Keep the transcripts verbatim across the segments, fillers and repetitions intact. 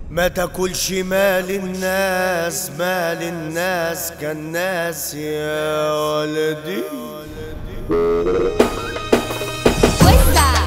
ما تاكلش مال الناس، مال الناس كالناس يا ولدي. وسع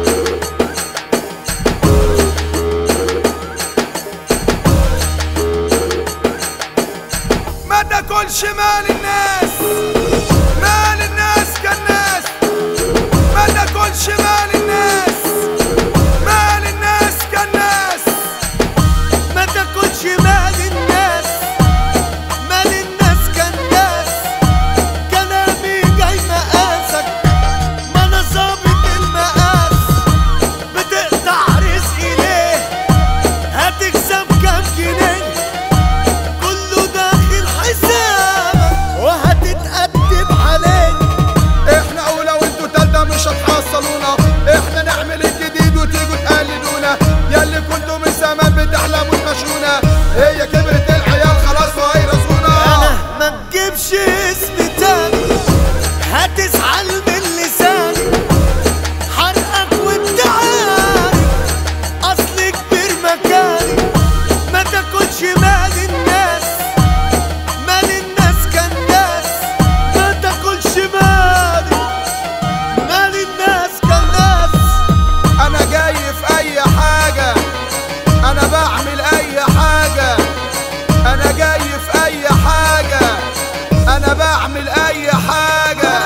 ما تاكلش مال الناس، مال الناس كالناس. ما تاكلش مال الناس، مال الناس كالناس. ما تاكلش مال الناس، مال الناس كالناس. كلامي جاي مقاسك، ما انا ظابط المقاس. بتقطع رزقي ليه؟ هتكسب كام جنيه؟ كله داخل حسابك وهتتأدب عليك. احنا اولى وانتوا تالتة مش هتحصلونا. احنا نعمل الجديد وتيجوا تقلدونا. ياللي كنتوا من زمان بتحلموا تمشونا. هي كبرت العيال خلاص وهيرسونا. انا ما تجيبش اسم تاني، هتزعل من لساني. حرقك وانت عارف اصل كبير مكاني. ما تاكلش مال الناس، مال الناس كالناس. ما تاكلش مالي، مال الناس كالناس. انا جاي في اي حاجة، انا بعمل اي حاجة. انا جاي في اي حاجة، انا بعمل اي حاجة.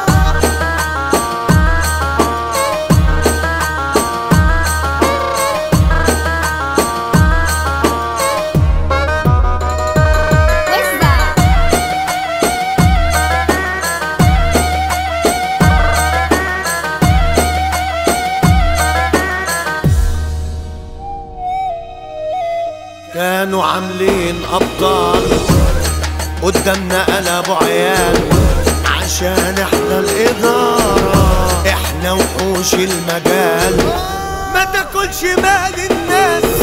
وسع كانوا عاملين ابطال قدامنا قلبوا عيال. عشان احنا الاداره، احنا وحوش المجال. ما تاكلش مال الناس،